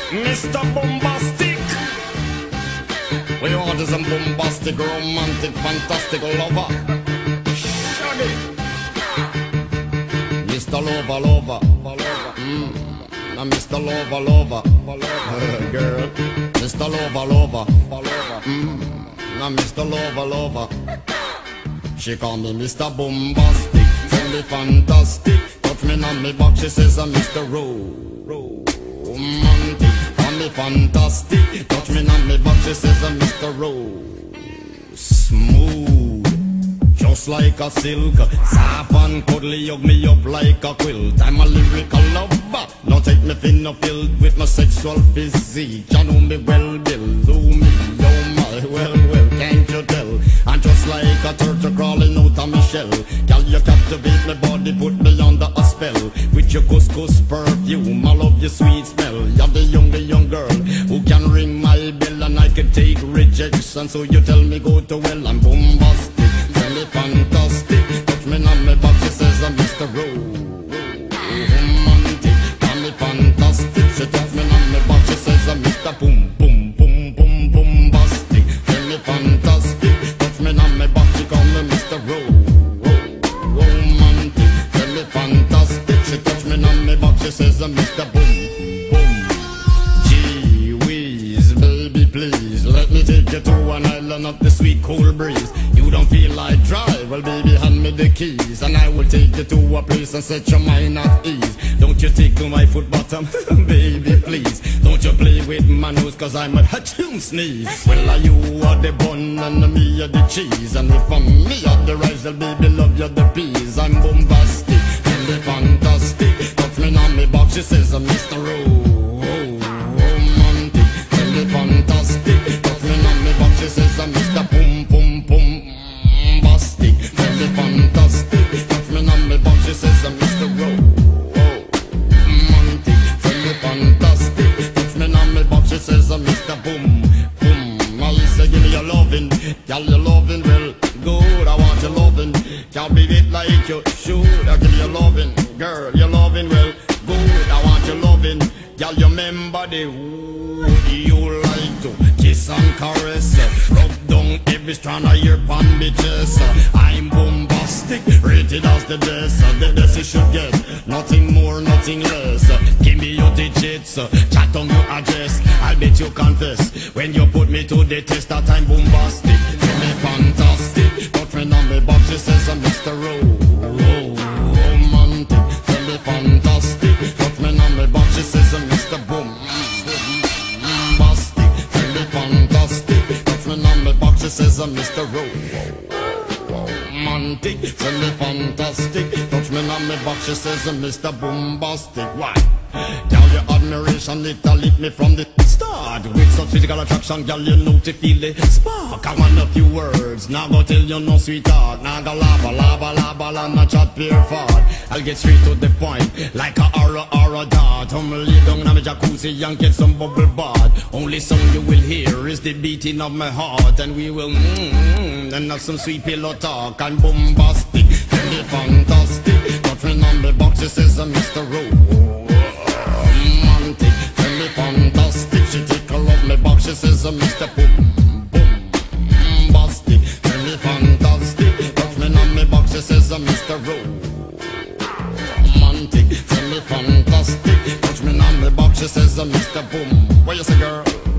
Mr. Bombastic. We want some bombastic, romantic, fantastic lover. Shaggy. Mr. Lover, lover. Now Mr. Lover, lover. Girl. Mr. Lover, lover. Now Mr. Lover, lover. She call me Mr. Bombastic. Tell me fantastic. Touch me on me back, she says I'm Mr. Romantic. Call me fantastic. Touch me on me back, she says I'm Mr. Smooth, just like a silk. Soft and cuddly, hug me up like a quilt. I'm a lyrical lover. Now take me thin or filled with my sexual physique. You know me well, Bill. Do me, oh my, well, can't you tell? I'm just like a turtle crawling out of my shell. Girl, you captivate my body, put me under a spell. With your couscous perfume, I love your sweet smell. You're the young girl who can ring my bell, and I can take rejection. So you tell me go to well, I'm bombastic. Tell me fantastic. Touch me on my back, she says I'm Mr. Romantic. Tell me fantastic. She touch me on my back, she says I'm Mr. Boom, boom, boom, boom, bombastic. Tell me fantastic. Touch me on my back, she call me Mr. Romantic. Tell me fantastic. She touch me on my back, she says I'm Mr. Boom, boom. Gee whiz, baby please, let me take you to an island of the sweet cool breeze. You don't feel like drive, well baby hand me the keys, and I will take you to a place and set your mind at ease. Don't you take to my foot bottom, baby please. Don't you play with my nose, cause I'm a hatchoon sneeze. Well you are the bun and me are the cheese, and if I'm me are the rice, well baby love you the peas. I'm bombastic, and the fantastic. Touch me on me box, she says I'm Mr. Romantic. Tell me fantastic. Touch me on me box, she says I'm Mr. Boom, boom, boom. Bastic. Tell me fantastic. Touch me on me box, she says I'm Mr. Romantic. Tell me fantastic. Touch me on me box, she says I'm Mr. Boom, boom. I say give me your lovin', girl, your lovin' well good. I want your lovin', can't beat it like you should. I give you your lovin', girl, your lovin' well good. I want your lovin', girl, you remember the who you like to kiss and caress, rub down every strand of your pan bitches. I'm bombastic, rated as the best. The best you should get, nothing more, nothing less. Give me your digits, chat on your address. I'll bet you confess when you put me to the test that I'm bombastic. Tell me fantastic. Touch me on me box, she says I'm Mr. Romantic. Tell me fantastic. Touch me on me box, she says I'm Mr. Bombastic. Tell me fantastic. Touch me on me box, she says I'm Mr. Romantic. Tell me fantastic. Touch me on me box, she says I'm Mr. Bombastic. Why? Girl, your admiration, it lit me from the start. With such physical attraction, girl, you know to feel the spark. I want a few words, now go tell you no sweetheart. Now go lava, not chat pure fart. I'll get straight to the point, like a aura dart. Lay down on my jacuzzi and get some bubble bath. Only song you will hear is the beating of my heart. And we will and have some sweet pillow talk. I'm bombastic, tell me fantastic. Touch me on the box, she says I'm Mr. Romantic. Tell me fantastic. She take a love me box, she says I'm Mr. Bombastic. Tell me fantastic. Touch me on me box, she says I'm Mr. Romantic. Tell me fantastic. Touch me on me box, she says I'm Mr. Boom. What you say, girl?